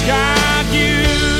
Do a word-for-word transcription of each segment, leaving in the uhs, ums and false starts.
got you.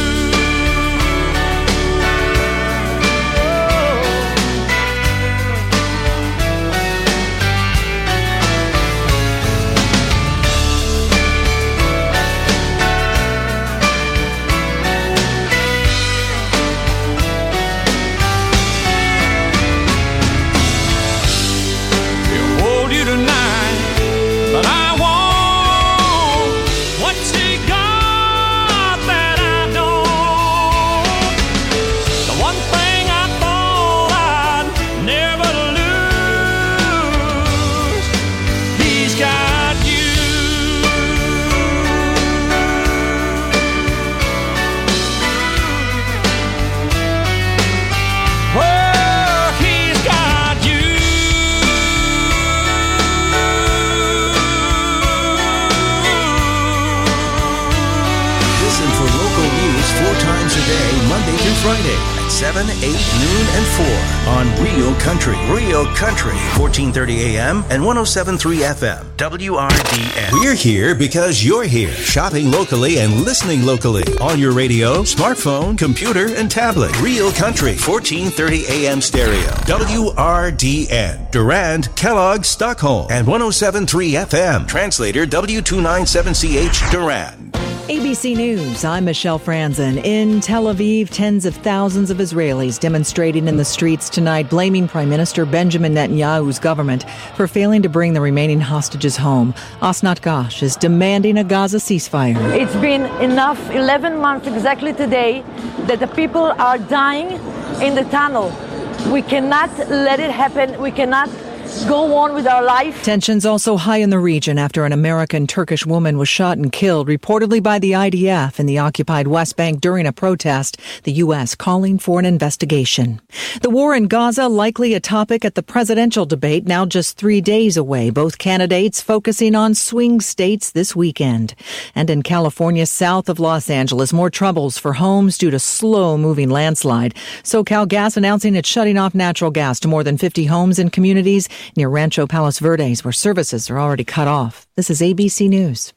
Friday at seven, eight, noon, and four on Real Country. Real Country, fourteen thirty A M and one oh seven point three F M, W R D N. We're here because you're here. Shopping locally and listening locally. On your radio, smartphone, computer, and tablet. Real Country, fourteen thirty A M stereo. W R D N. Durand, Kellogg, Stockholm. And one oh seven point three F M. Translator W two ninety-seven C H, Durand. A B C News, I'm Michelle Franzen. In Tel Aviv, tens of thousands of Israelis demonstrating in the streets tonight, blaming Prime Minister Benjamin Netanyahu's government for failing to bring the remaining hostages home. Asnat Gash is demanding a Gaza ceasefire. It's been enough, eleven months exactly today, that the people are dying in the tunnel. We cannot let it happen. We cannot go on with our life. Tensions also high in the region after an American-Turkish woman was shot and killed, reportedly by the I D F in the occupied West Bank during a protest, the U S calling for an investigation. The war in Gaza likely a topic at the presidential debate, now just three days away. Both candidates focusing on swing states this weekend. And in California, south of Los Angeles, more troubles for homes due to slow-moving landslide. SoCal Gas announcing it's shutting off natural gas to more than fifty homes and communities near Rancho Palos Verdes, where services are already cut off. This is A B C News.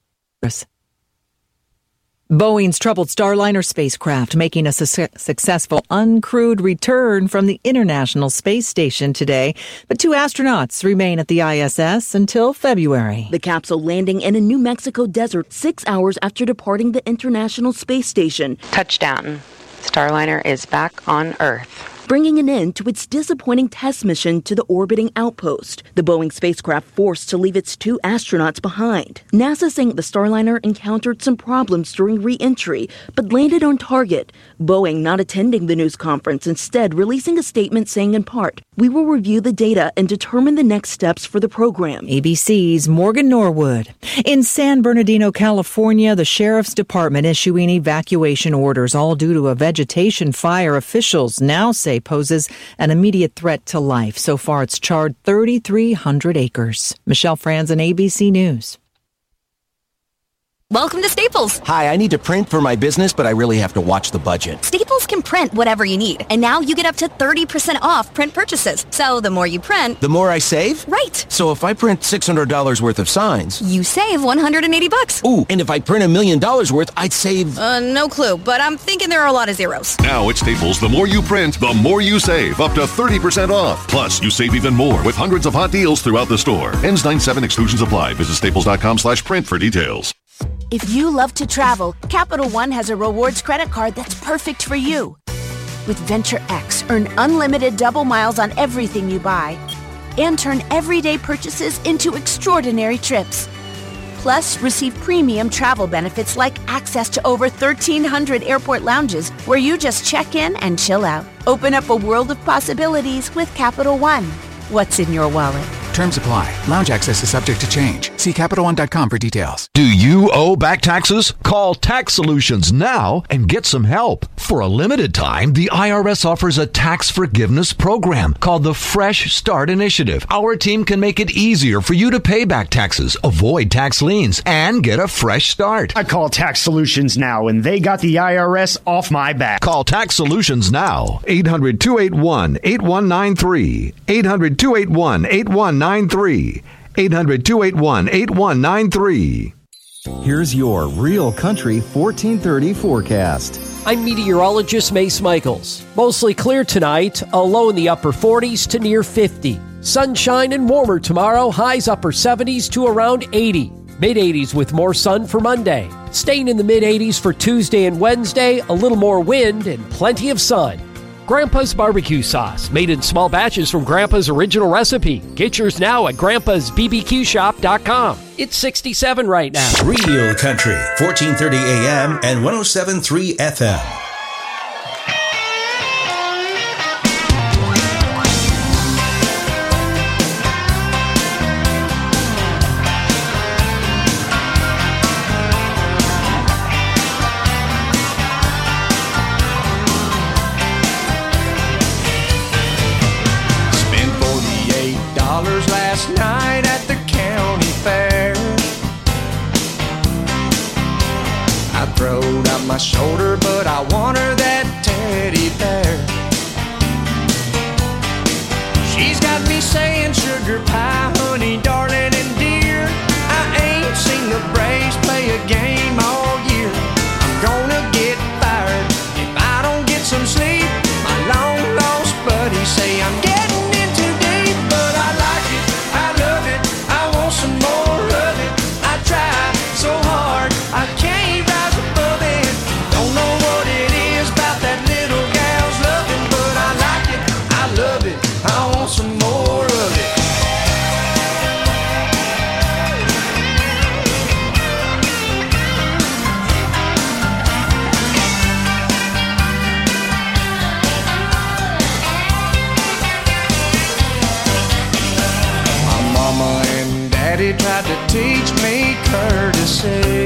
Boeing's troubled Starliner spacecraft making a su- successful uncrewed return from the International Space Station today. But two astronauts remain at the I S S until February. The capsule landing in a New Mexico desert six hours after departing the International Space Station. Touchdown. Starliner is back on Earth, bringing an end to its disappointing test mission to the orbiting outpost. The Boeing spacecraft forced to leave its two astronauts behind. NASA saying the Starliner encountered some problems during re-entry, but landed on target. Boeing not attending the news conference, instead releasing a statement saying in part, "We will review the data and determine the next steps for the program." A B C's Morgan Norwood. In San Bernardino, California, the Sheriff's Department issuing evacuation orders, all due to a vegetation fire officials now say poses an immediate threat to life. So far, it's charred thirty-three hundred acres. Michelle Franzen, A B C News. Welcome to Staples. Hi, I need to print for my business, but I really have to watch the budget. Staples can print whatever you need, and now you get up to thirty percent off print purchases. So the more you print, the more I save? Right. So if I print six hundred dollars worth of signs, you save one hundred eighty bucks. Ooh, and if I print a million dollars worth, I'd save... Uh, no clue, but I'm thinking there are a lot of zeros. Now at Staples, the more you print, the more you save, up to thirty percent off. Plus, you save even more with hundreds of hot deals throughout the store. Ends nine seven, exclusions apply. Visit staples.com slash print for details. If you love to travel, Capital One has a rewards credit card that's perfect for you. With Venture X, earn unlimited double miles on everything you buy and turn everyday purchases into extraordinary trips. Plus, receive premium travel benefits like access to over thirteen hundred airport lounges where you just check in and chill out. Open up a world of possibilities with Capital One. What's in your wallet? Terms apply. Lounge access is subject to change. See Capital One dot com for details. Do you owe back taxes? Call Tax Solutions now and get some help. For a limited time, the I R S offers a tax forgiveness program called the Fresh Start Initiative. Our team can make it easier for you to pay back taxes, avoid tax liens, and get a fresh start. I call Tax Solutions now, and they got the I R S off my back. Call Tax Solutions now. eight hundred, two eight one, eight one nine three. eight hundred, two eight one, eight one nine three. eight hundred, two eight one, eight one nine three. Here's your Real Country fourteen thirty forecast. I'm meteorologist Mace Michaels. Mostly clear tonight, a low in the upper forties to near fifty. Sunshine and warmer tomorrow, highs upper seventies to around eighty. mid-eighties with more sun for Monday. Staying in the mid-eighties for Tuesday and Wednesday, a little more wind and plenty of sun. Grandpa's Barbecue Sauce, made in small batches from Grandpa's original recipe. Get yours now at grandpas b b q shop dot com. It's sixty-seven right now. Real Country, fourteen thirty A M and one oh seven point three F M. Last night at the county fair, I throwed out my shoulder, but I want her that teddy bear. She's got me saying sugar pie, honey, darling, and dear. I ain't seen the Braves play a game all year. I'm gonna get fired if I don't get some sleep. My long lost buddies say I'm getting in too deep, but I like it. Some more of it. I try so hard, I can't rise above it. Don't know what it is about that little gal's loving, but I like it, I love it, I want some more of it. My mama and Daddy tried to teach me courtesy,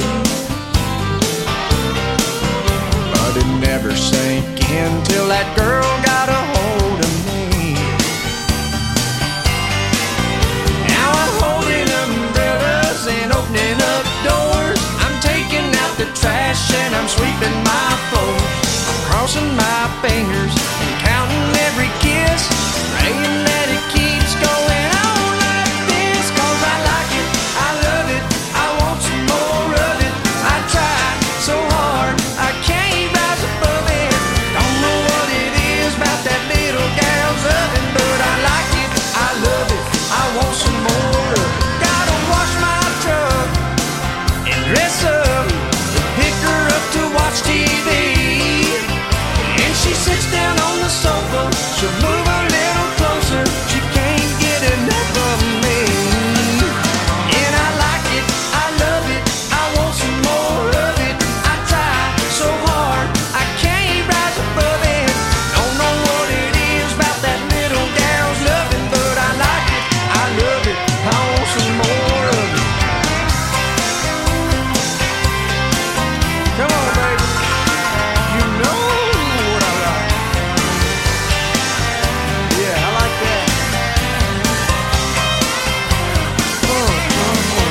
but it never sank in till that girl got a hold of me. Now I'm holding umbrellas and opening up doors. I'm taking out the trash and I'm sweeping my floors. I'm crossing my fingers and counting every kiss, praying that it keeps going on. So hard, I can't rise above it. Don't know what it is about that little gal's oven, but I like it, I love it, I want some more of it. Gotta wash my truck and dress up and pick her up to watch T V. And she sits down on the sofa, she'll move a little closer, she can't get enough of me. And I like it, I love it, I want some more of it. So hard, I can't rise above it. Don't know what it is about that little gal's loving, but I like it, I love it, I want some more of it. Come on, baby, you know what I like. Yeah, I like that. Oh, oh, oh.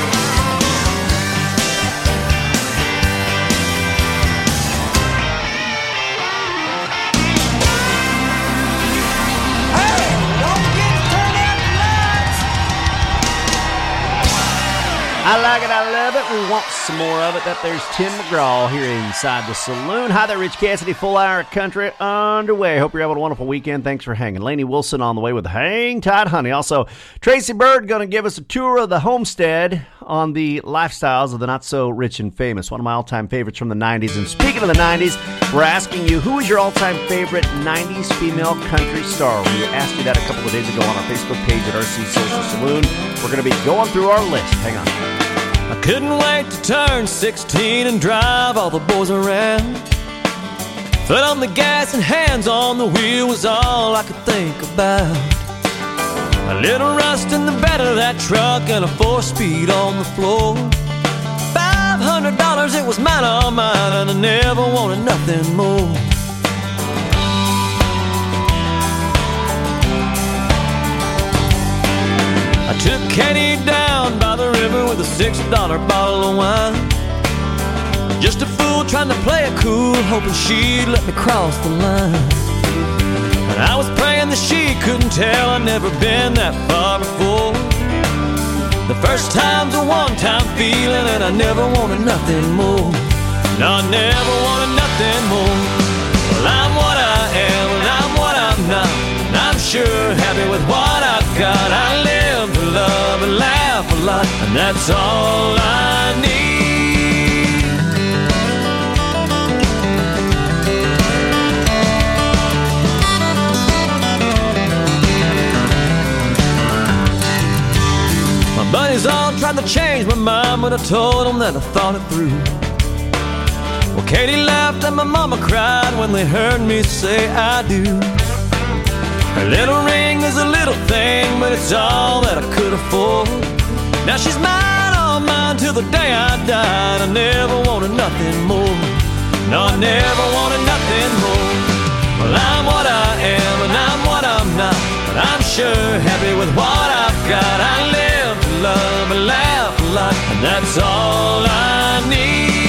I like it, I love it. We want some more of it. That there's Tim McGraw here inside the saloon. Hi there, Rich Cassidy. Full hour of country underway. Hope you're having a wonderful weekend. Thanks for hanging. Lainey Wilson on the way with Hang Tight Honey. Also, Tracy Bird going to give us a tour of the homestead on the lifestyles of the not-so-rich and famous. One of my all-time favorites from the nineties. And speaking of the nineties, we're asking you, who is your all-time favorite nineties female country star? We asked you that a couple of days ago on our Facebook page at R C Social Saloon. We're going to be going through our list. Hang on. I couldn't wait to turn sixteen and drive all the boys around. Foot on the gas and hands on the wheel was all I could think about. A little rust in the bed of that truck and a four-speed on the floor. Five hundred dollars, it was mine, all mine, and I never wanted nothing more. I took Kenny down by the river with a six dollar bottle of wine. Just a fool trying to play it cool, hoping she'd let me cross the line. But I was praying that she couldn't tell I'd never been that far before. The first time's a one-time feeling, and I never wanted nothing more. No, I never wanted nothing more. Well, I'm what I am, and I'm what I'm not. And I'm sure happy with what I've got. I live to love and laugh a lot, and that's all I need. My buddies all tried to change my mind, but I told them that I thought it through. Well, Katie laughed and my mama cried when they heard me say I do. Her little ring is a little thing, but it's all that I could afford. Now she's mine, all mine, till the day I died. I never wanted nothing more. No, I never wanted nothing more. Well, I'm what I am, and I'm what I'm not. But I'm sure happy with what I've got. I live to love and laugh a lot, and that's all I need.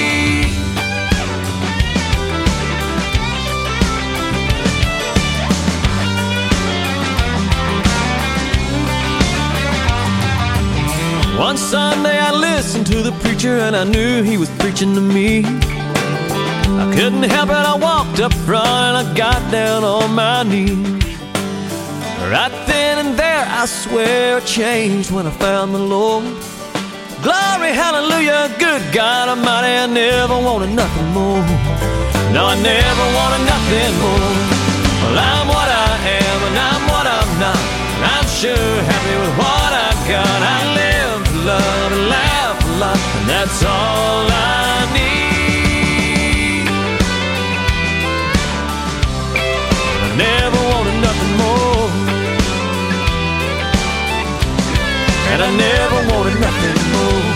One Sunday I listened to the preacher, and I knew he was preaching to me. I couldn't help it, I walked up front and I got down on my knees. Right then and there, I swear it changed when I found the Lord. Glory, hallelujah, good God Almighty, I never wanted nothing more. No, I never wanted nothing more. Well, I'm what I am, and I'm what I'm not. And I'm sure happy with what I've got. I live to love and laugh a lot, and that's all I need. I never wanted nothing more. And I never wanted nothing more.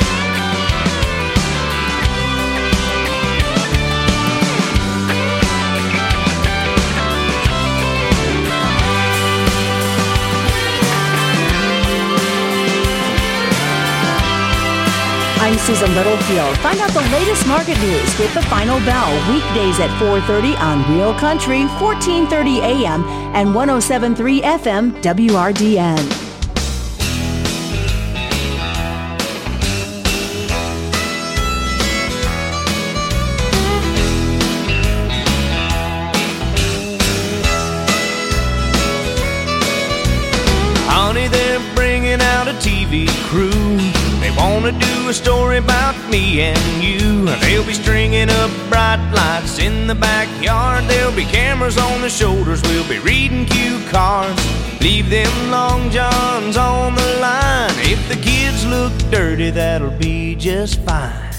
I'm Susan Littlefield. Find out the latest market news with the Final Bell weekdays at four thirty on Real Country, fourteen thirty A M and one oh seven point three F M W R D N. Honey, they're bringing out a T V crew. They wanna do a story about me and you. They'll be stringing up bright lights in the backyard. There'll be cameras on the shoulders. We'll be reading cue cards. Leave them long johns on the line. If the kids look dirty, that'll be just fine.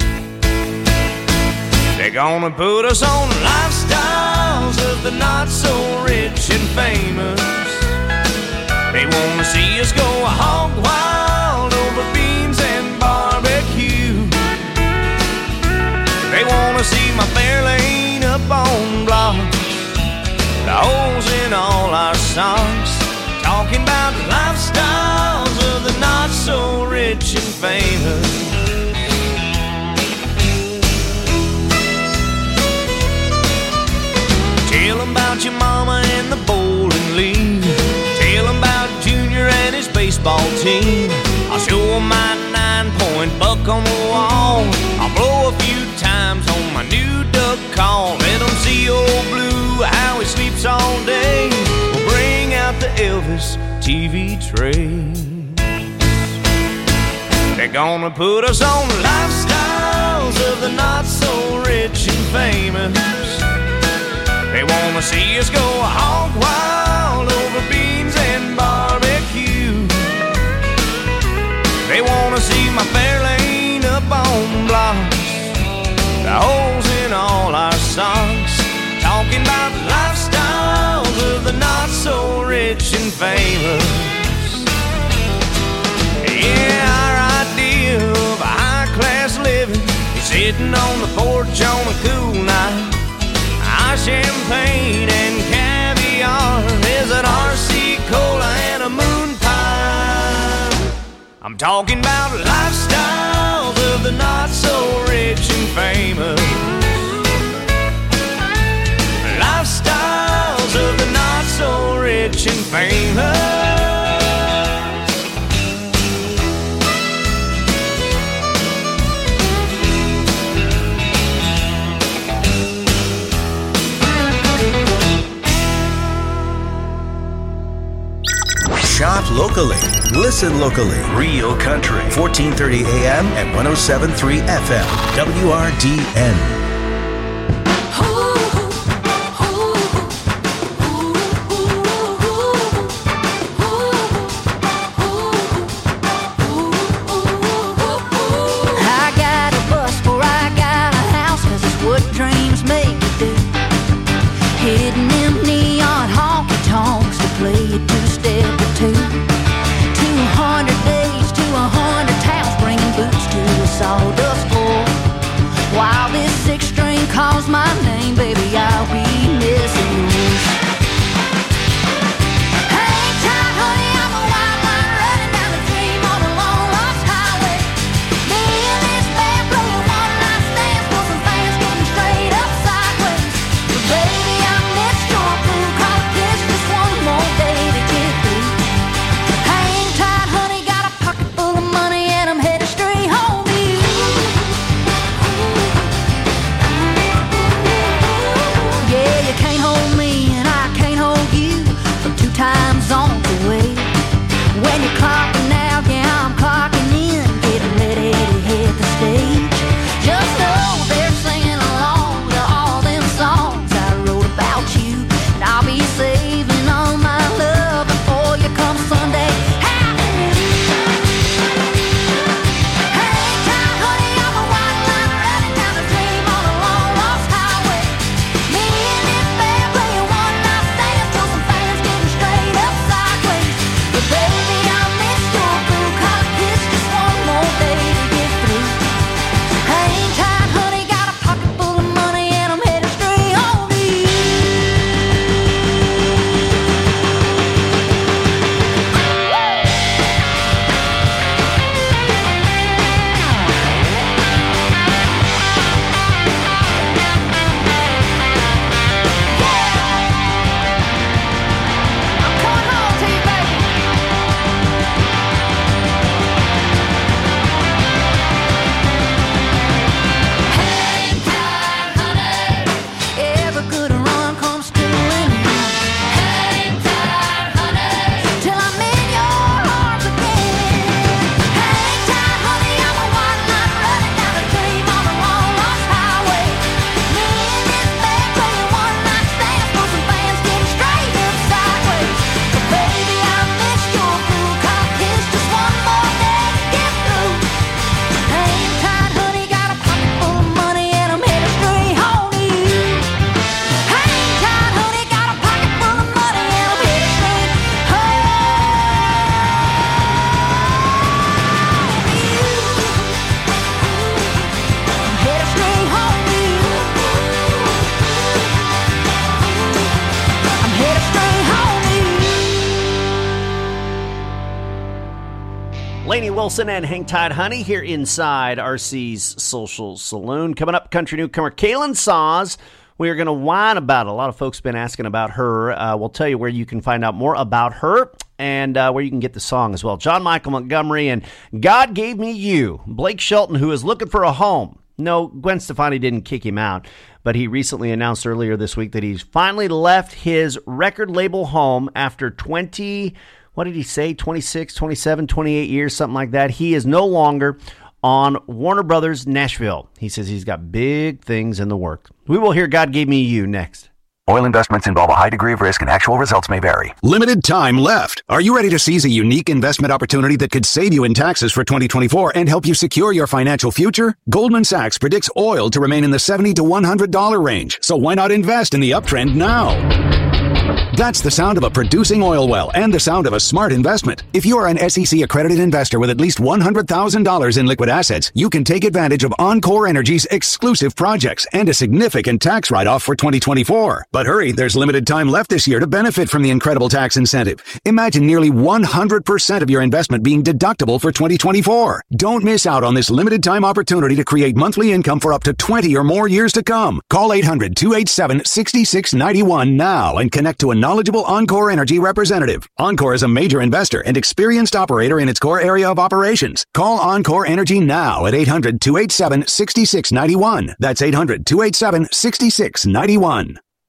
They're gonna put us on lifestyles of the not so rich and famous. They wanna see us go hog wild over beans and barbecue. They wanna see my Fairlane up on blocks, the holes in all our socks, talking about lifestyles of the not so rich and famous. Tell them about your mama and the bowling league. Tell them about Junior and his baseball team. I'll show them my nine-point buck on the wall. I'll blow a few times on my new duck call. Let them see old Blue, how he sleeps all day. We'll bring out the Elvis T V train. They're gonna put us on lifestyles of the not so rich and famous. They wanna see us go hog wild over beans and barbecue. They wanna see my Fairlane up on blocks, the holes in all our socks, talking about lifestyles of the not so rich and famous. Yeah, our idea of a high-class living is sitting on the porch on a cool night. Our champagne and caviar is an R C cola and a moon pie. I'm talking about lifestyles of the not so rich and famous. Lifestyles of the not so rich and famous. locally. Listen locally. Real Country, fourteen thirty A M and one oh seven point three F M. W R D N. Hitting them neon honky tonks to play a two-step or two. Two hundred days to a hundred towns, bringing boots to a sawdust floor. While this six string calls my name, baby, I'll be missing you. Hang tight, honey, I'm a wild line running down the dream on a long lost highway. Me and this band playing one night stands for some fans getting straight up sideways. But baby, time zones away. When you're clocking out, yeah, I'm clocking in, getting ready to hit the stage. Just know they're singing along to all them songs I wrote about you, and I'll be saving all my love before you come Sunday. Hang tight, honey, I'm a white line running down the dream on a long lost highway. Me and this band playing one night stands till some fans getting straight up sideways. But baby, I miss your blue cock kiss, just one more day to get through. Hang tight, honey, got a pocket full of money and I'm headed straight home to you. I'm coming home to you, baby. Hang tight, honey, every good run comes to an end. Hang tight, honey, till I'm in your arms again. Hang tight, honey, I'm a white line running down the dream on a long lost highway. Me and this band playing one night stands for some fans getting straight up sideways. But baby, I miss your blue cock kiss, just one more day to get through. Hang tight, honey, got a pocket full of money and I'm headed straight home to you. Hang tight, honey, got a pocket full of money and I'm headed straight home to you. I'm headed straight home to you. I'm headed straight home to you. Lainey Wilson and Hang Tight Honey here inside R C's Social Saloon. Coming up, country newcomer Kaylin Saws. We are going to whine about it. A lot of folks have been asking about her. Uh, we'll tell you where you can find out more about her and uh, where you can get the song as well. John Michael Montgomery and God Gave Me You. Blake Shelton, who is looking for a home. No, Gwen Stefani didn't kick him out, but he recently announced earlier this week that he's finally left his record label home after twenty, what did he say, twenty-six, twenty-seven, twenty-eight years, something like that. He is no longer on Warner Brothers Nashville. He says he's got big things in the works. We will hear God Gave Me You next. Oil investments involve a high degree of risk and actual results may vary. Limited time left. Are you ready to seize a unique investment opportunity that could save you in taxes for twenty twenty-four and help you secure your financial future? Goldman Sachs predicts oil to remain in the seventy to one hundred dollars range. So why not invest in the uptrend now? That's the sound of a producing oil well and the sound of a smart investment. If you are an S E C accredited investor with at least one hundred thousand dollars in liquid assets, you can take advantage of Encore Energy's exclusive projects and a significant tax write-off for twenty twenty-four. But hurry, there's limited time left this year to benefit from the incredible tax incentive. Imagine nearly one hundred percent of your investment being deductible for twenty twenty-four. Don't miss out on this limited time opportunity to create monthly income for up to twenty or more years to come. Call eight hundred, two eight seven, six six nine one now and connect to a knowledgeable Encore Energy representative. Encore is a major investor and experienced operator in its core area of operations. Call Encore Energy now at eight hundred, two eight seven, six six nine one. That's eight hundred, two eight seven, six six nine one.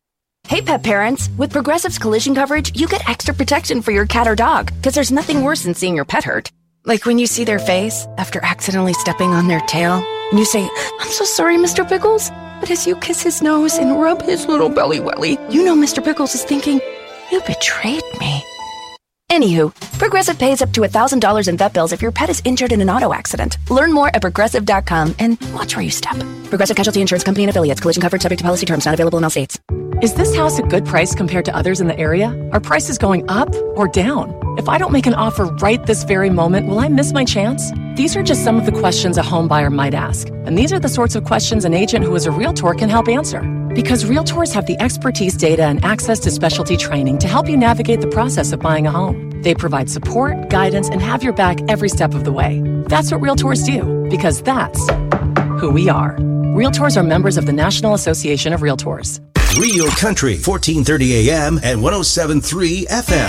Hey, pet parents. With Progressive's collision coverage, you get extra protection for your cat or dog, because there's nothing worse than seeing your pet hurt. Like when you see their face after accidentally stepping on their tail, and you say, "I'm so sorry, Mister Pickles." But as you kiss his nose and rub his little belly welly, you know Mister Pickles is thinking, "You betrayed me." Anywho, Progressive pays up to one thousand dollars in vet bills if your pet is injured in an auto accident. Learn more at progressive dot com and watch where you step. Progressive Casualty Insurance Company and Affiliates. Collision coverage subject to policy terms. Not available in all states. Is this house a good price compared to others in the area? Are prices going up or down? If I don't make an offer right this very moment, will I miss my chance? These are just some of the questions a home buyer might ask. And these are the sorts of questions an agent who is a realtor can help answer. Because realtors have the expertise, data, and access to specialty training to help you navigate the process of buying a home. They provide support, guidance, and have your back every step of the way. That's what realtors do, because that's who we are. Realtors are members of the National Association of Realtors. Real Country, fourteen thirty A M and one oh seven point three F M.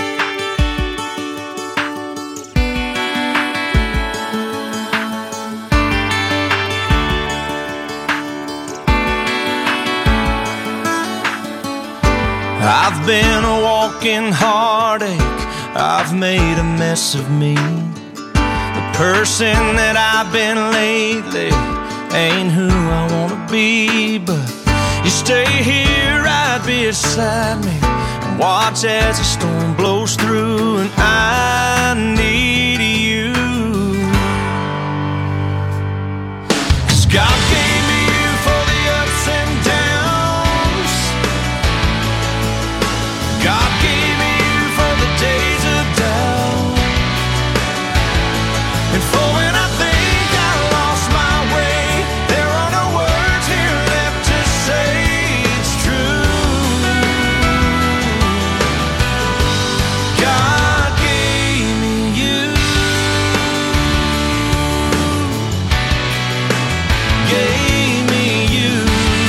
I've been a walking heartache, I've made a mess of me. The person that I've been lately ain't who I wanna be, but you stay here right beside me and watch as the storm blows through, and I need you. 'Cause God gave me you for the ups and downs. God gave me you for the days of doubt, and for when I think I lost my way, there are no words here left to say it's true. God gave me you, gave me you.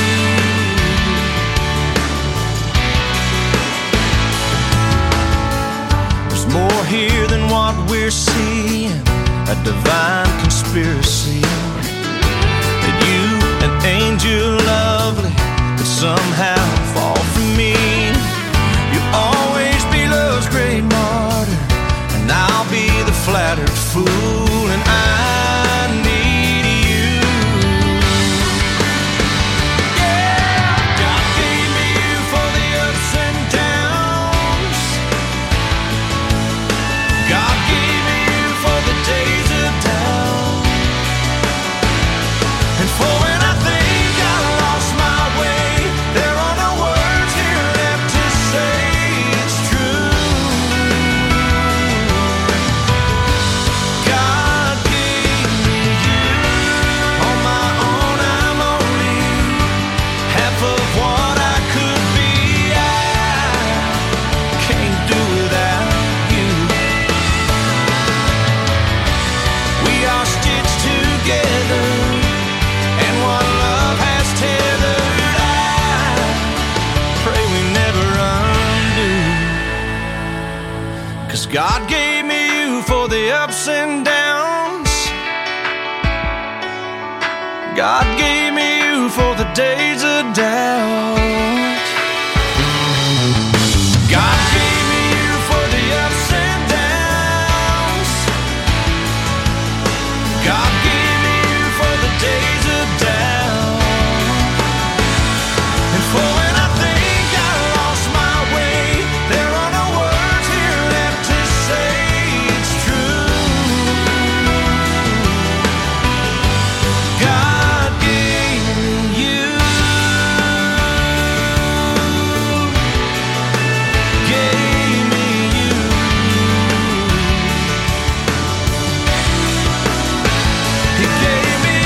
There's more here than what we're seeing, a divine conspiracy. That you, an angel lovely, could somehow fall from me. You'll always be love's great martyr, and I'll be the flattered fool, and I need you. Yeah, God gave me you for the ups and downs. God gave me you for the days of doubt, and for when I think I lost my way, there are no words here left to say it's true. God gave me you. On my own I'm only half of what I could be. I can't do without you. We are stitched together, and one love has tethered. I pray we never undo. 'Cause God gave me you for the ups and downs. God gave me you for the days of doubt. God gave me you for the ups and downs. God gave me you for the days of doubt, and for when I think I lost my way, there are no words here left to say it's true. God gave me you, gave me you. He gave me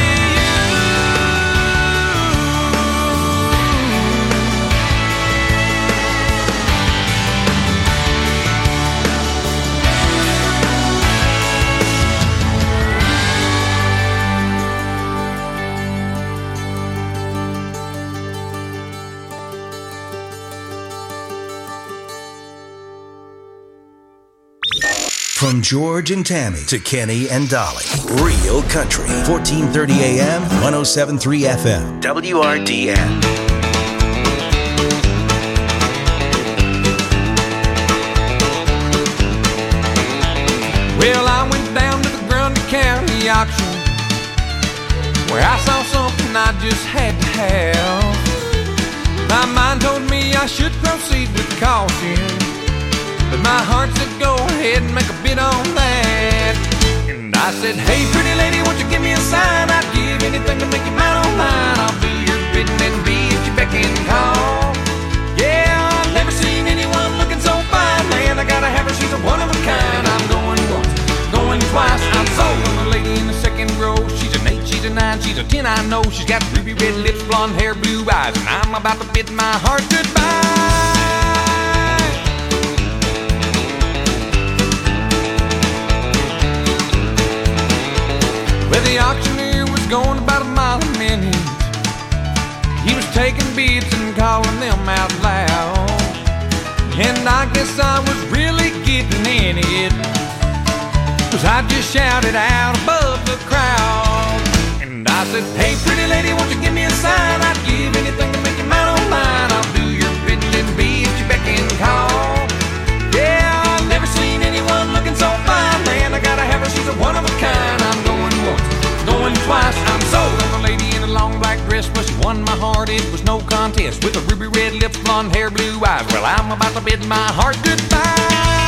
From George and Tammy to Kenny and Dolly. Real Country, fourteen thirty A M, one oh seven point three F M. W R D N. auction where I saw something I just had to have. My mind told me I should proceed with caution, but my heart said go ahead and make a bid on that. And I said, hey pretty lady, won't you give me a sign? I'd give anything to make you mine on mine. I'll do your bidding and be at your beck and call. Yeah, I've never seen anyone looking so fine. Man, I gotta have her, she's a one of a kind. I'm going once, going twice. I'm sold on the lady in the second row. She's an eight, she's a nine, she's a ten, I know. She's got ruby red lips, blonde hair, blue eyes, and I'm about to bid my heart goodbye. Well, the auctioneer was going about a mile a minute. He was taking bids and calling them out loud, and I guess I was really getting in it, 'cause I just shouted out above the crowd. And I said, hey pretty lady, won't you give me a sign? I'd give anything to make you mine on mine. I'll do your bidding and be at your beck and call. Yeah, I've never seen anyone looking so fine. Man, I gotta have her, she's a one of a kind. I'm going once, going twice. I'm sold on the lady in a long black dress. Well, she won my heart, it was no contest. With a ruby red lips, blonde hair, blue eyes. Well, I'm about to bid my heart goodbye.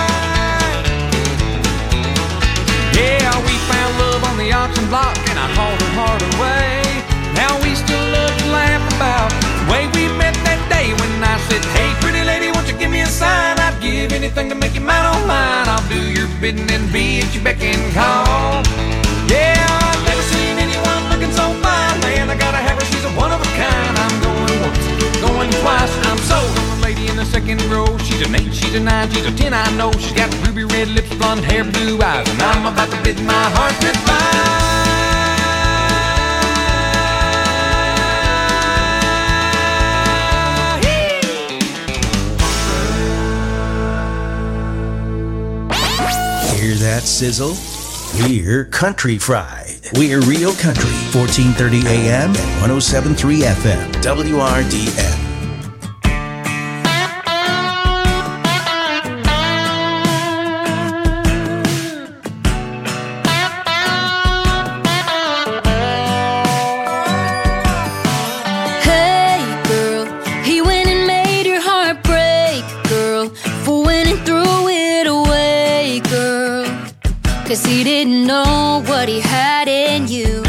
Yeah, we found love on the auction block, and I hauled her heart away. Now we still love to laugh about the way we met that day when I said, hey pretty lady, won't you give me a sign? I'd give anything to make you mine on mine. I'll do your bidding and be at your beck and call. Yeah, I've never seen anyone looking so fine. Man, I gotta have her, she's a one of a kind. I'm going once, going twice. I'm sold on the lady in the second row. She's an eight, she's a nine, she's a ten, I know. She's got ruby red lips, blonde hair, blue eyes, and I'm about to bid my heart goodbye. Hear that sizzle? We're Country Fried. We're Real Country, fourteen thirty A M and one oh seven point three F M, W R D N. Cause he didn't know what he had in you.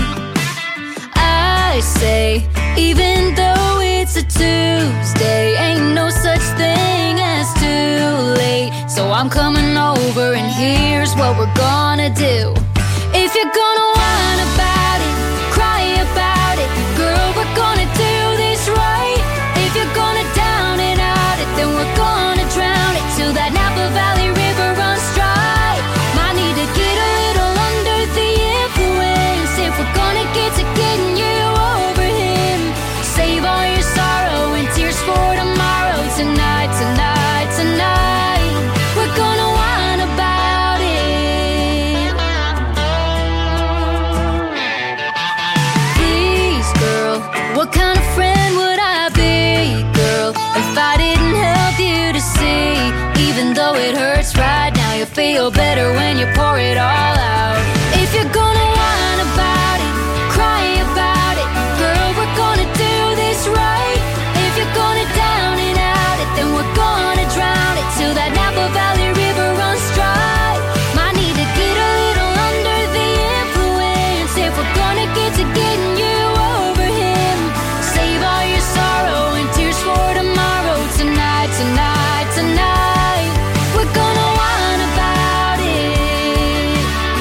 I say, even though it's a Tuesday, ain't no such thing as too late. So I'm coming over and here's what we're gonna do. If you're gonna whine about it, cry about it, girl, we're gonna do this right. If you're gonna down and out it, then we're gonna drown it till that Napa Valley River runs dry. Might need to get a little under the influence if we're gonna get to getting you over him. Save all your sorrow and tears for tomorrow. Tonight, tonight, tonight, we're gonna whine about it. Please, girl, what kind of friend would I be, girl, if I didn't help you to see? Even though it hurts right now, you feel better when you pour it all out. If you're gonna whine about it, cry about it, girl, we're gonna do this right. If you're gonna down and out it, then we're gonna drown it till that Napa Valley River runs dry. Might need to get a little under the influence if we're gonna get to getting you over him. Save all your sorrow and tears for tomorrow. Tonight, tonight, tonight, we're gonna whine about it.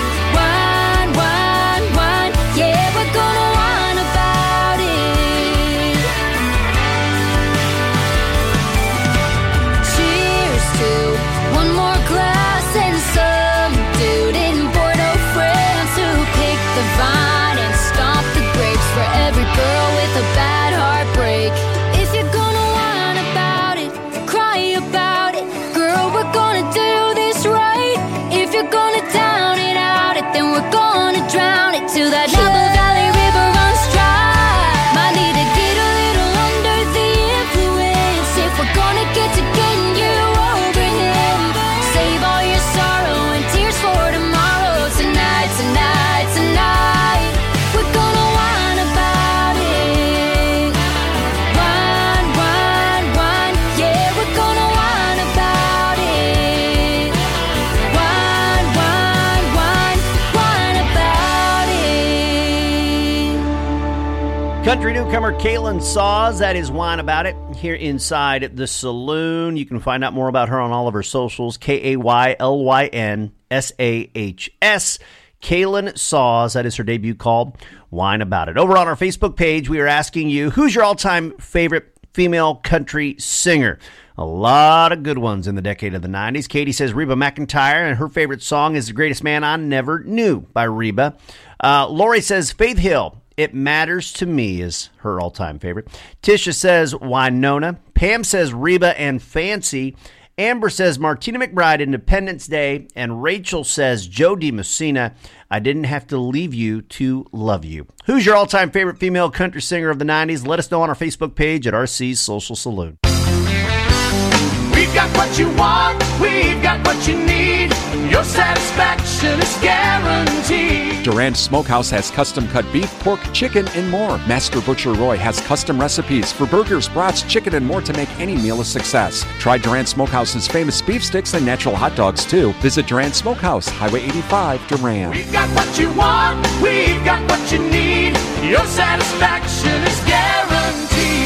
Country newcomer Kaylin Saws, that is Wine About It, here inside the saloon. You can find out more about her on all of her socials, K A Y L Y N S A H S. Kaylin Saws, that is her debut called Wine About It. Over on our Facebook page, we are asking you, who's your all-time favorite female country singer? A lot of good ones in the decade of the nineties. Katie says Reba McEntire, and her favorite song is The Greatest Man I Never Knew by Reba. Uh, Lori says Faith Hill, It Matters to Me is her all-time favorite. Tisha says Winona. Pam says Reba and Fancy. Amber says Martina McBride, Independence Day. And Rachel says Joe DiMessina, I Didn't Have to Leave You to Love You. Who's your all-time favorite female country singer of the nineties? Let us know on our Facebook page at R C's Social Saloon. We've got what you want, we've got what you need. Your satisfaction is guaranteed. Durant's Smokehouse has custom-cut beef, pork, chicken, and more. Master Butcher Roy has custom recipes for burgers, brats, chicken, and more to make any meal a success. Try Durant Smokehouse's famous beef sticks and natural hot dogs, too. Visit Durant Smokehouse, Highway eighty-five, Durant. We've got what you want, we've got what you need. Your satisfaction is guaranteed.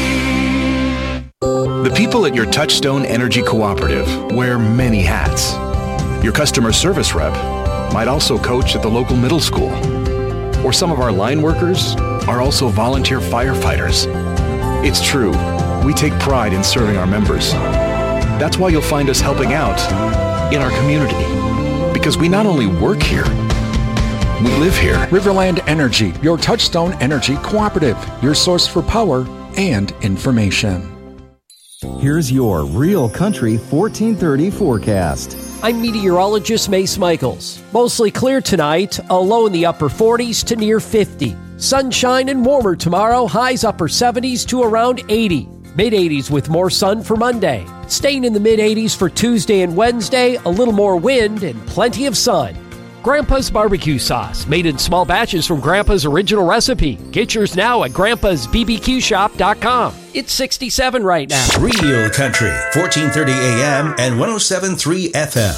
The people at your Touchstone Energy Cooperative wear many hats. Your customer service rep might also coach at the local middle school. Or some of our line workers are also volunteer firefighters. It's true, we take pride in serving our members. That's why you'll find us helping out in our community. Because we not only work here, we live here. Riverland Energy, your Touchstone Energy Cooperative, your source for power and information. Here's your Real Country fourteen thirty forecast. I'm meteorologist Mace Michaels. Mostly clear tonight, a low in the upper forties to near fifty. Sunshine and warmer tomorrow, highs upper seventies to around eighty. Mid-eighties with more sun for Monday. Staying in the mid-eighties for Tuesday and Wednesday, a little more wind and plenty of sun. Grandpa's barbecue sauce, made in small batches from Grandpa's original recipe. Get yours now at grandpas b b q shop dot com. It's sixty-seven right now. Real Country, fourteen thirty A M and one oh seven point three F M.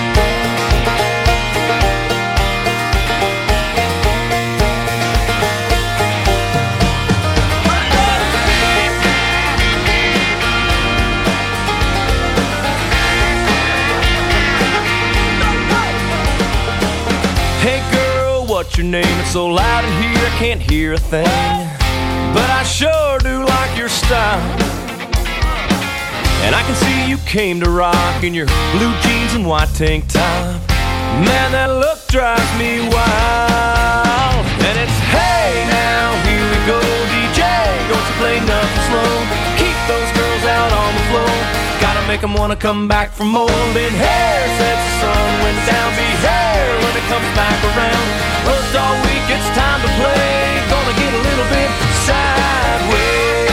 What's your name? It's so loud in here I can't hear a thing. But I sure do like your style. And I can see you came to rock in your blue jeans and white tank top. Man, that look drives me wild. And it's hey now, here we go, D J. Don't you play nothing slow. Keep those girls out on the floor. Gotta make them wanna come back for more. Then hair since the sun went down. Be hair when it comes back around. Worked all week, it's time to play. Gonna get a little bit sideways.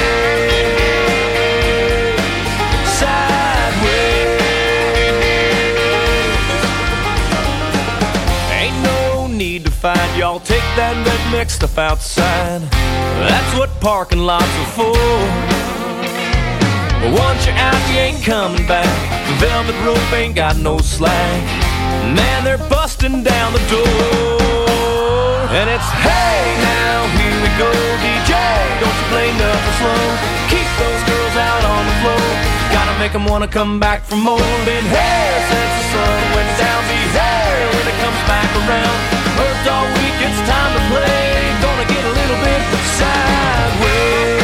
Sideways. Ain't no need to fight, y'all. Take that red mix stuff outside. That's what parking lots are for. But once you're out, you ain't coming back. The velvet rope ain't got no slack. Man, they're busting down the door. And it's hey now, here we go, D J. Don't you play nothing slow. Keep those girls out on the floor. Gotta make them wanna come back for more. Been here since the sun went down. Be there when it comes back around. Worked all week, it's time to play. Gonna get a little bit sideways.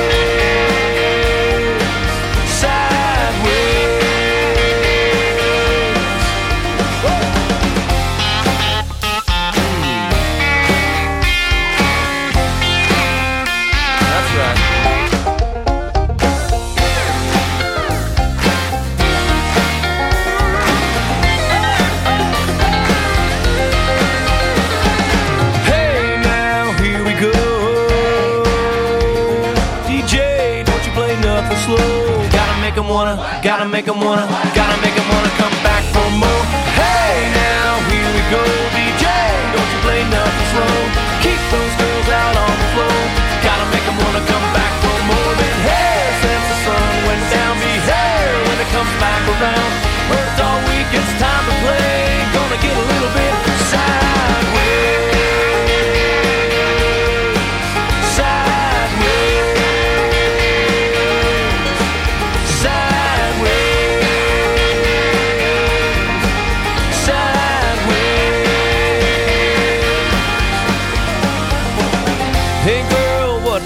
Wanna, gotta make them wanna, gotta make them wanna come back for more. Hey now, here we go, D J. Don't you play nothing slow. Keep those girls out on the floor. Gotta make them wanna come back for more. Been here since the sun went down. Be here when it comes back around. Worked all week, it's time to play. Gonna get a little bit sideways. Sideways.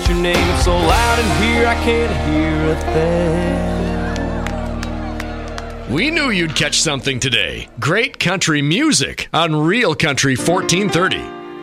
write your name so loud in here I can't hear a thing. We knew you'd catch something today. Great country music on Real Country fourteen thirty.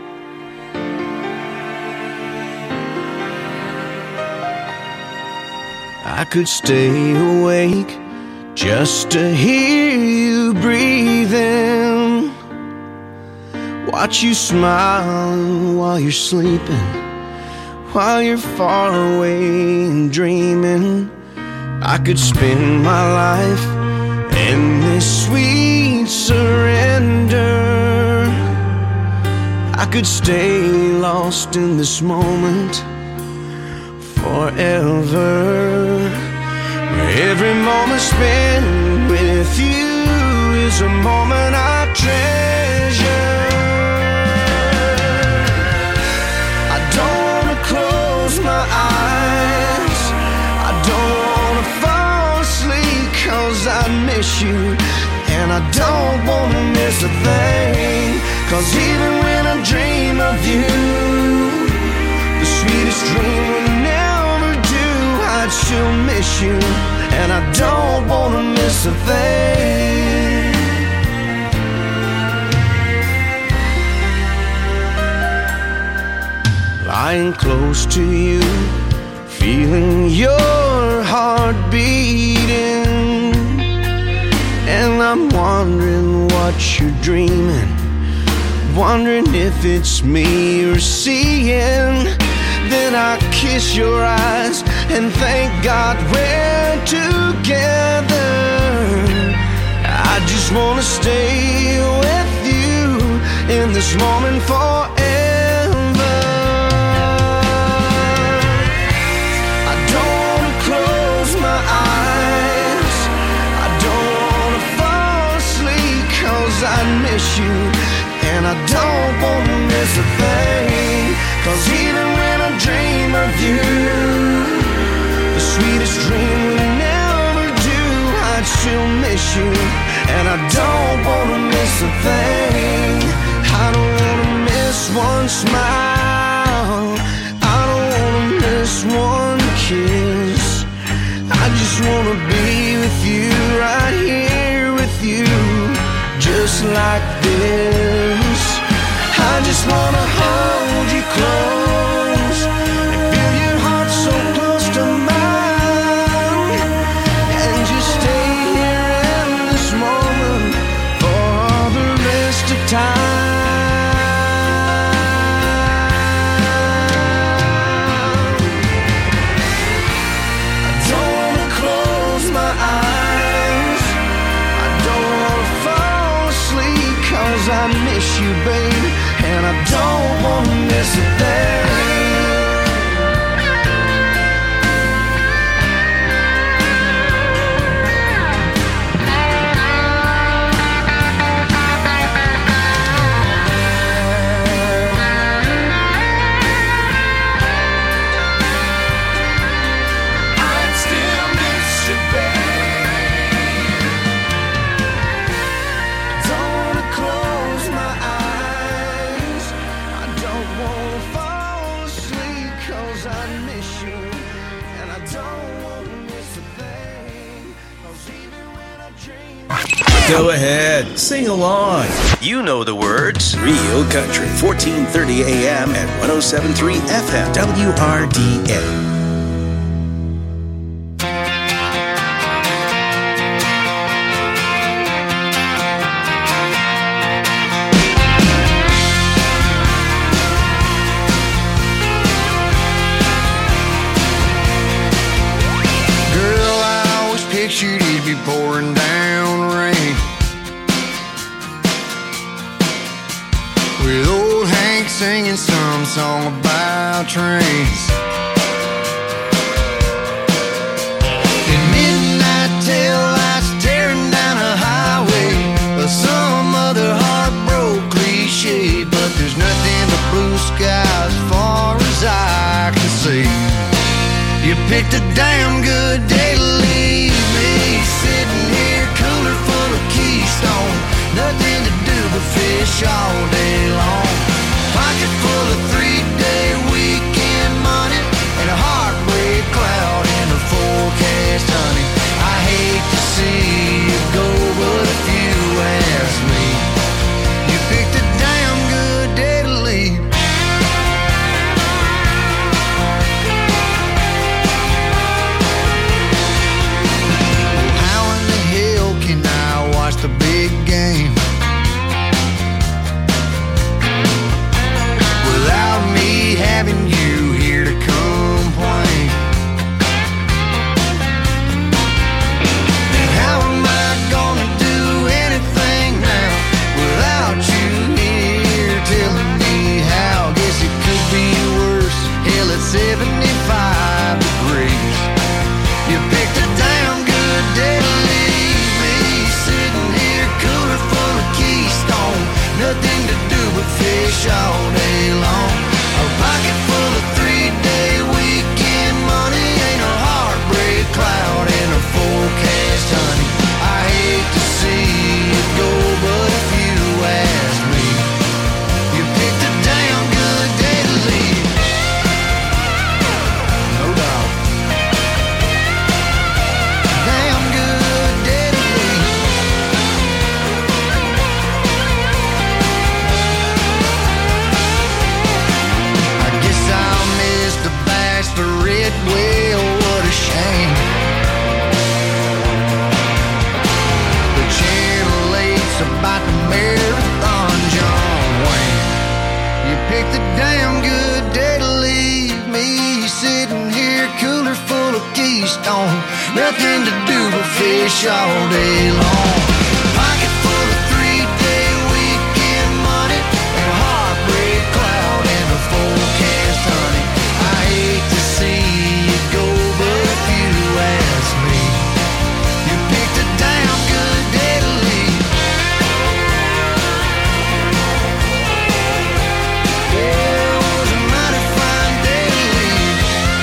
I could stay awake just to hear you breathing, watch you smile while you're sleeping, while you're far away and dreaming. I could spend my life in this sweet surrender. I could stay lost in this moment forever. Every moment spent with you is a moment I treasure. I don't wanna close my eyes, I don't wanna fall asleep, cause I miss you, and I don't wanna miss a thing. Cause even when I dream of you, the sweetest dream will never do. I'd still miss you, and I don't wanna miss a thing. Lying close to you, feeling your heart beating, and I'm wondering what you're dreaming, wondering if it's me you're seeing. Then I kiss your eyes and thank God we're together. I just wanna stay with you in this moment forever. I don't wanna close my eyes, I don't wanna fall asleep, cause I miss you, and I don't wanna miss a thing. Cause even when I dream of you, the sweetest dream will never do. I'd still miss you, and I don't wanna miss a thing. I don't wanna miss one smile, I don't wanna miss one kiss. I just wanna be with you, right here with you, just like this. I just wanna hold you close and feel your heart so close to mine, and just stay here in this moment for all the rest of time. I don't wanna close my eyes, I don't wanna fall asleep, cause I miss you, baby, and I don't wanna miss a thing. I'd still miss you, baby. I don't wanna close my eyes, I don't wanna fall asleep, cause I miss you, and I don't wanna miss a thing. Cause even when I dream, Go ahead, sing along. You know the words. Real Country, fourteen thirty A M and one oh seven point three F M, W R D A. girl, I always pictured it'd be pouring down rain, with old Hank singing some song about trains. And midnight tail lights tearing down a highway, or some other heartbroken cliche. But there's nothing but blue skies as far as I can see. You picked a damn good day to leave me, sitting here cooler full of Keystone, nothing to do but fish all day long. Pocket full of three-day weekend money, stone. Nothing to do but fish all day long. Pocket full of three-day weekend money and a heartbreak cloud and a forecast honey. I hate to see you go, but if you ask me, you picked a damn good day to leave. Yeah, it was a mighty fine day to leave.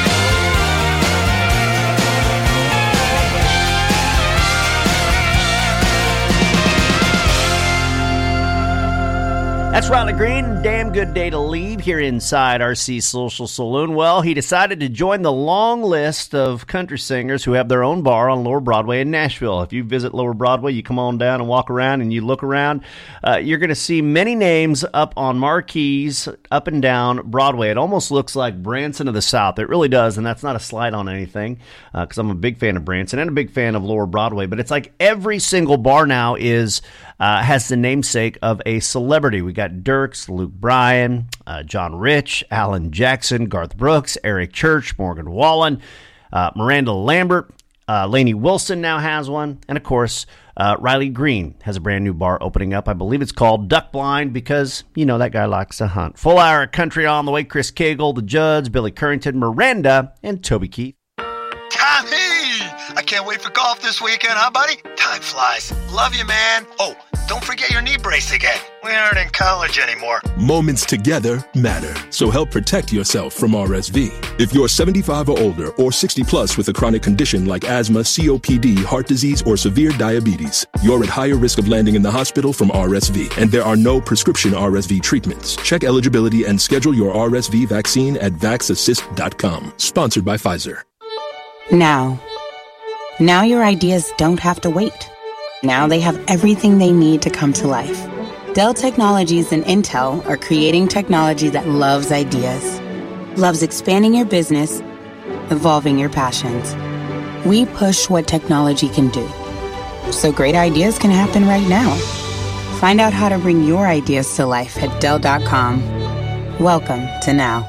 That's Riley Green. Damn good day to leave here inside R C Social Saloon. Well, he decided to join the long list of country singers who have their own bar on Lower Broadway in Nashville. If you visit Lower Broadway, you come on down and walk around and you look around, uh, you're going to see many names up on marquees up and down Broadway. It almost looks like Branson of the South. It really does, and that's not a slight on anything because uh, I'm a big fan of Branson and a big fan of Lower Broadway. But it's like every single bar now is uh, has the namesake of a celebrity. We got Dierks, Luke Bryan, uh, John Rich, Alan Jackson, Garth Brooks, Eric Church, Morgan Wallen, uh, Miranda Lambert, uh, Lainey Wilson now has one, and of course, uh, Riley Green has a brand new bar opening up. I believe it's called Duck Blind because, you know, that guy likes to hunt. Full hour of country on the way. Chris Cagle, the Judds, Billy Currington, Miranda, and Toby Keith. Tommy! I can't wait for golf this weekend, huh, buddy? Time flies. Love you, man. Oh, don't forget your knee brace again. We aren't in college anymore. Moments together matter, so help protect yourself from R S V. If you're seventy-five or older or sixty plus with a chronic condition like asthma, C O P D, heart disease, or severe diabetes, you're at higher risk of landing in the hospital from R S V, and there are no prescription R S V treatments. Check eligibility and schedule your R S V vaccine at vax assist dot com. Sponsored by Pfizer. Now. Now your ideas don't have to wait. Now they have everything they need to come to life. Dell Technologies and Intel are creating technology that loves ideas, loves expanding your business, evolving your passions. We push what technology can do, so great ideas can happen right now. Find out how to bring your ideas to life at Dell dot com. Welcome to Now.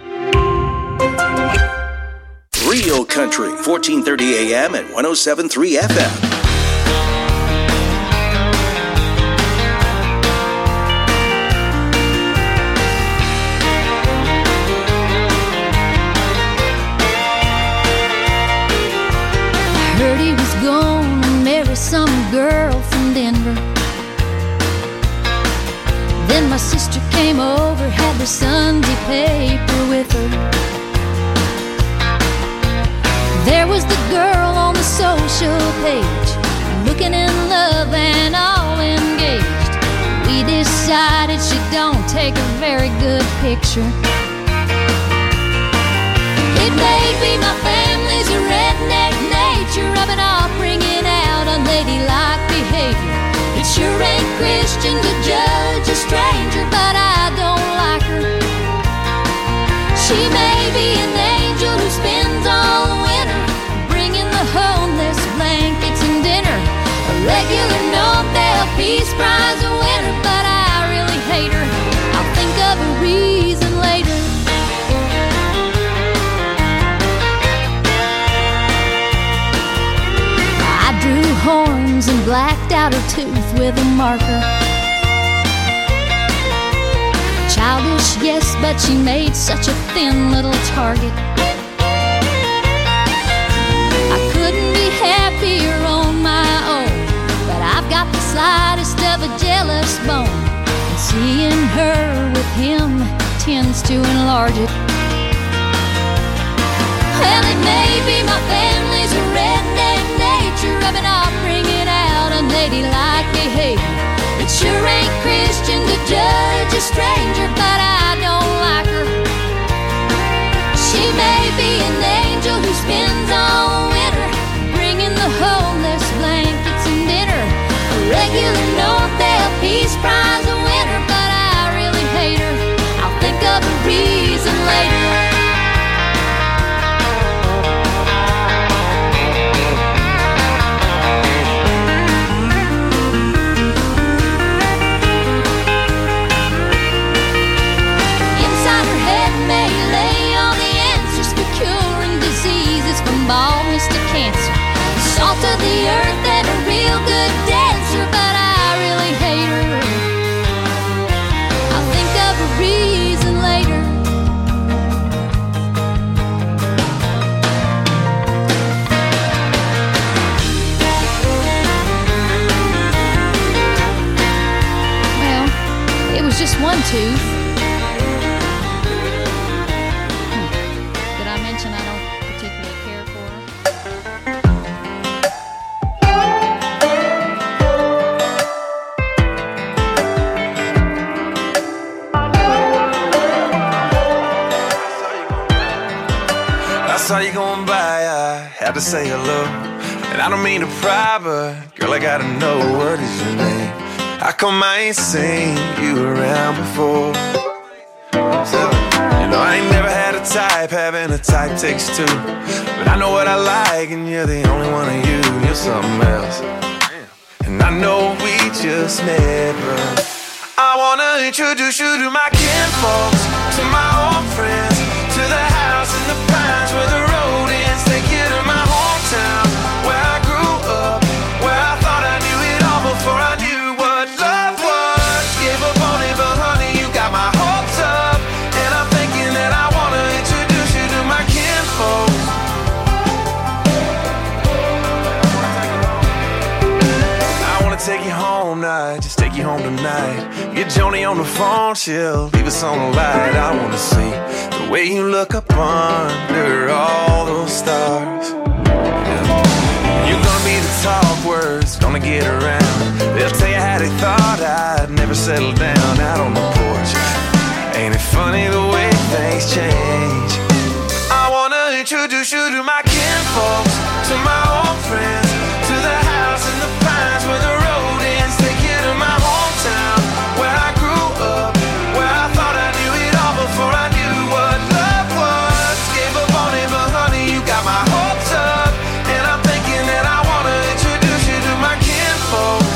Real Country, fourteen thirty A M and one oh seven point three F M. Heard he was gonna marry some girl from Denver. Then my sister came over, had the Sunday paper with her. There was the girl on the social page, looking in love and all engaged. We decided she don't take a very good picture. It may be my family's a redneck nature, rubbing off, bringing out unladylike behavior. It sure ain't Christian to judge a stranger, but I don't like her. She may be an angel who spends all the winter bringing the homeless blankets and dinner. A regular Nobel Peace Prize winner, but I really hate her. I'll think of a reason later. I drew horns and blacked out her tooth with a marker. Childish, yes, but she made such a thin little target. I couldn't be happier on my own, but I've got the slightest of a jealous bone, and seeing her with him tends to enlarge it. Well, it may be my family's a redneck nature, rubbing off, bringing out unladylike behavior. It sure ain't Christian to judge a stranger, but I don't like her. She may be an angel who spends all winter bringing the homeless blankets and dinner. A regular Nobel Peace Prize winner, but I really hate her. I'll think of a reason later. tooth. Hmm. Did I mention I don't particularly care for her? I saw you going by, I had to say hello. And I don't mean to pry, but girl, I gotta know, what is your name? How come I ain't seen you around before? So, you know, I ain't never had a type, having a type takes two. But I know what I like, and you're the only one of you. You're something else. And I know we just never. I wanna introduce you to my kinfolks, to my old friends, to the house in the pines where the road ends. Take you to my hometown, where I grew up, where I thought I knew it all before I knew what love was. Gave up on it, but honey, you got my hopes up. And I'm thinking that I wanna introduce you to my kinfolks. I wanna take you home night, just take you home tonight. Get Joni on the phone, she'll leave us on the light. I wanna see the way you look up under all those stars. Yeah. You're gonna be the talk words, gonna get around. They'll tell you how they thought I'd never settle down out on the porch. Ain't it funny the way things change? I wanna introduce you to my kinfolks, to my old friends, to the house in the pines where the road ends. Take you to my hometown, where I grew up, where I thought I knew it all before I knew what love was. Gave up on it, but honey, you got my hopes up. And I'm thinking that I wanna introduce you to my kinfolks.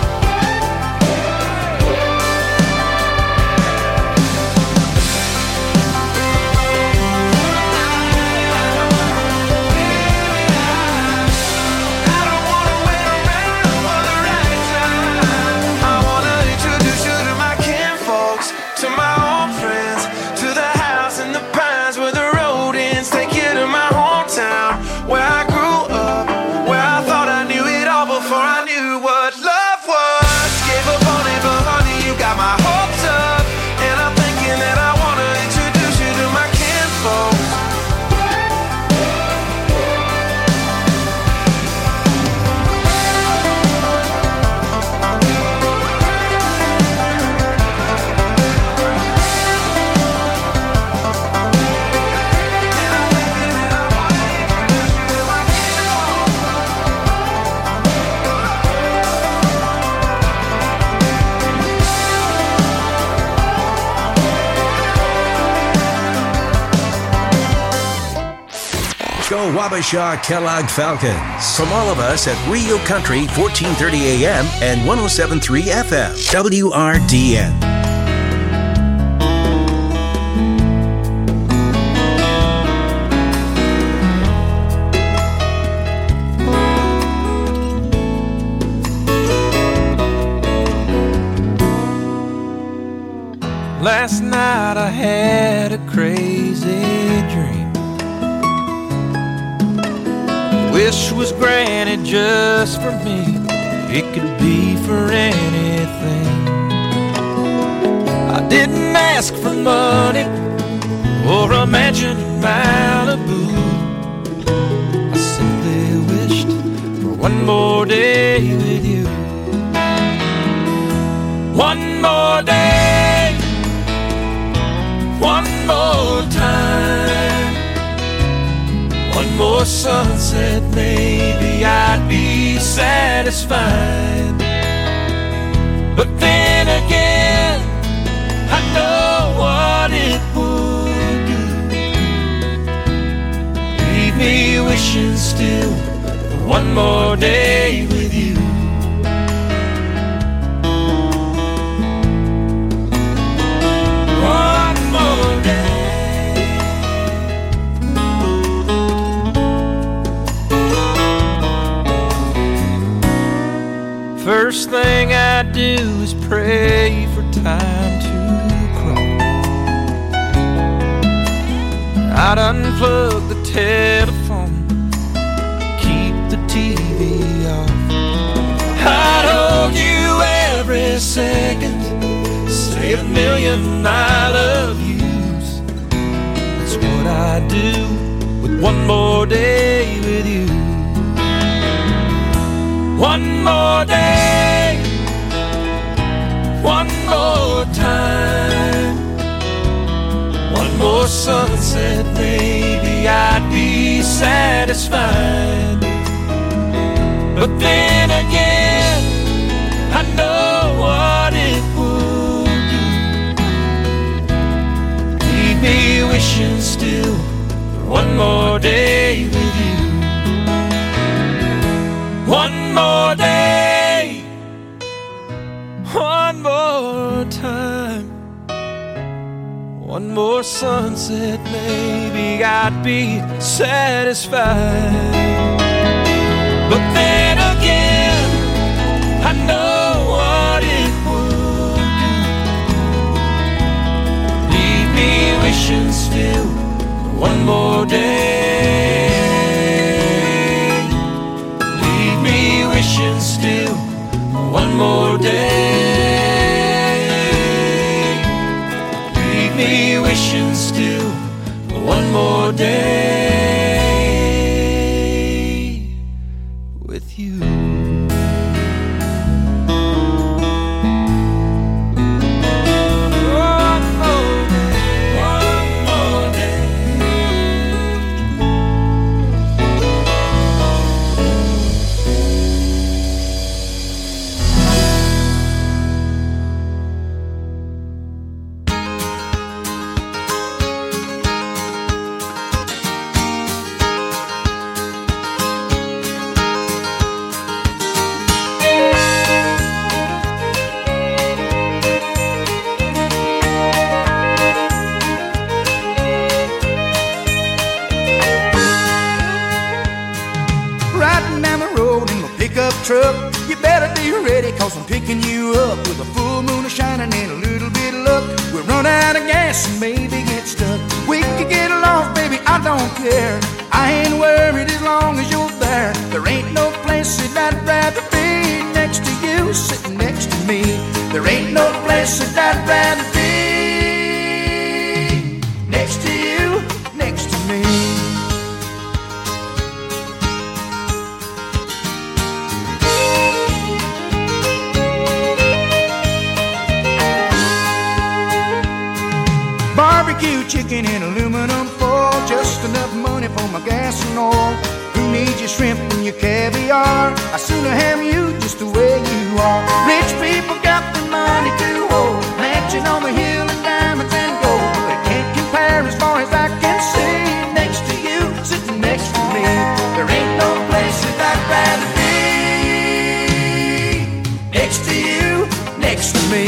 Go Wabasha Kellogg Falcons. From all of us at Rio Country, fourteen thirty A M and one oh seven point three F M, W R D N. Last night I had a crazy dream. Wish was granted just for me. It could be for anything. I didn't ask for money or a mansion in Malibu. I simply wished for one more day with you. One more day, one more time, one more sunset, maybe I'd be satisfied. But then again, I know what it would do. Leave me wishing still for one more day with you. One more day. First thing I do is pray for time to crawl. I'd unplug the telephone, keep the T V off. I'd hold you every second, say say a million I love yous. That's what I do with one more day with you. One more day, one more time, one more sunset, maybe I'd be satisfied. But then again, I know what it would do. Leave me wishing still for one more day with you. One more day, one more time, one more sunset, maybe I'd be satisfied. But then again, I know what it would do. Leave me wishing still for one more day. Leave me wishing still for one more day. Leave me wishing still for one more day with you. One more day, one more day. Riding down the road in my pickup truck. You better be ready, cause I'm picking you up with a full moon shining and a little bit of luck. We'll run out of gas and maybe get stuck. We could get lost, baby, I don't care. I ain't worried as long as you're there. There ain't no place that I'd rather be next to you, sitting next to me. There ain't no place that I'd rather be next to you, next to me. Barbecue chicken in aluminum foil, just enough money for my gas and oil. Who needs your shrimp and your caviar? I sooner have you just the way you are. Rich people got the money to hold, mansion on the hill and diamonds and gold. They can't compare as far as I can see. Next to you, sitting next to me. There ain't no place that I'd rather be next to you, next to me.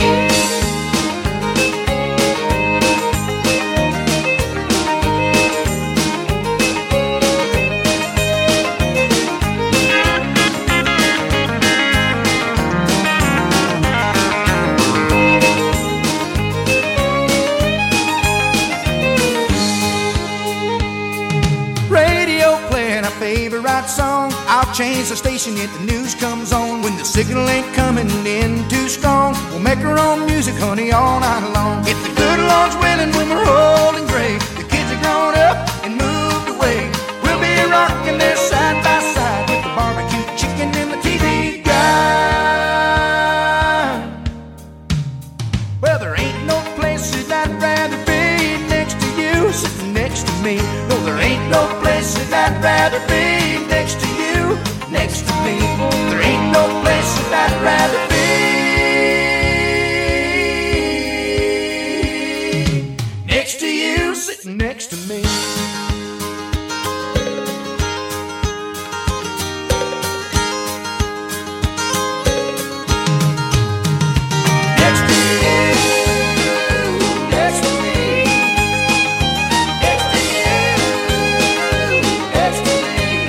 Favorite song, I'll change the station if the news comes on. When the signal ain't coming in too strong, we'll make our own music, honey, all night long. If the good Lord's willing, when we're old and gray, the kids are grown up and moved away, we'll be rocking there side by side with the barbecue chicken and the T V guide. Well, there ain't no place that I'd rather be next to you, sitting next to me. No, there ain't no place that I'd rather be next to you, next to me. There ain't no place that I'd rather be next to you, sitting next to me. Next to me.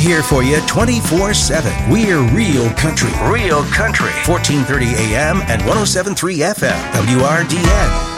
here for you twenty-four seven. We're Real Country. Real Country. fourteen thirty A M and one oh seven point three F M. W R D N.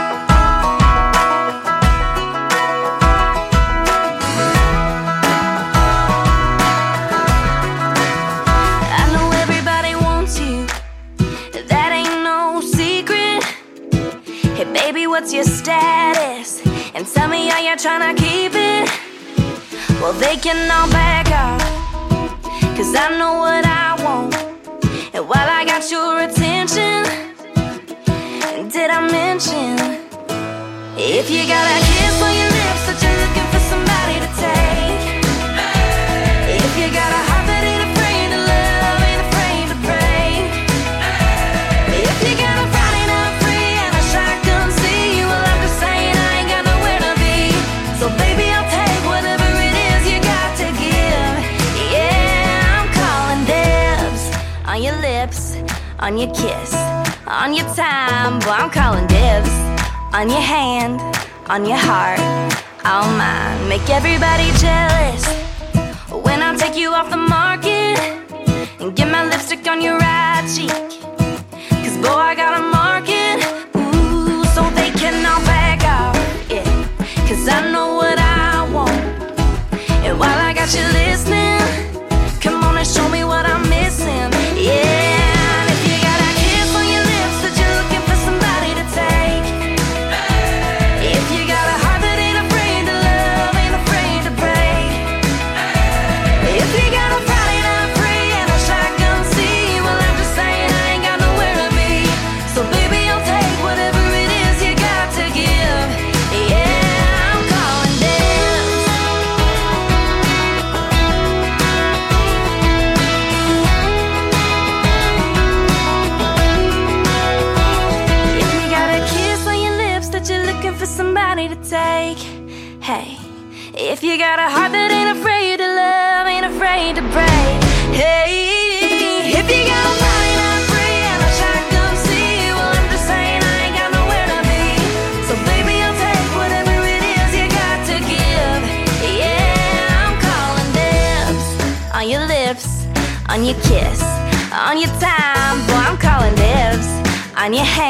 What's your status? And tell me how you're trying to keep it. Well, they can all back off, cause I know what I want. And while I got your attention, did I mention, if you got a kiss on your lips that you're looking for somebody to take, if you got a heart that ain't afraid to love, ain't afraid to break, if you got a Friday night free and a shotgun seat, well, I'm just saying I ain't got nowhere to be. So baby, I'll take whatever it is you got to give. Yeah, I'm calling dibs on your lips, on your kiss, on your time. Boy, I'm calling dibs on your hand, on your heart, all mine. Make everybody jealous when I take you off the market and get my lipstick on your right cheek. Cause boy, I got a market, ooh, so they can all back off, yeah. Cause I know what I want. And while I got you listening, come on and show me what I'm missing, yeah. And if you got a kiss on your lips that you're looking for somebody to take, if you got a heart that ain't afraid to love, ain't afraid to break, if you got a Friday night free and a shotgun seat, well, I'm just saying I ain't got nowhere to be. So baby, I'll take whatever it is you got to give. Yeah, I'm calling dibs. If you got a kiss on your lips that you're looking for somebody to take, hey, if you got a heart that ain't afraid to love, ain't afraid to break, hey, if you got a Friday night free and a shotgun seat, well, I'm just saying I ain't got nowhere to be. So baby, I'll take whatever it is you got to give. Yeah, I'm calling dibs on your lips, on your kiss, on your time. Boy, I'm calling dibs on your hand.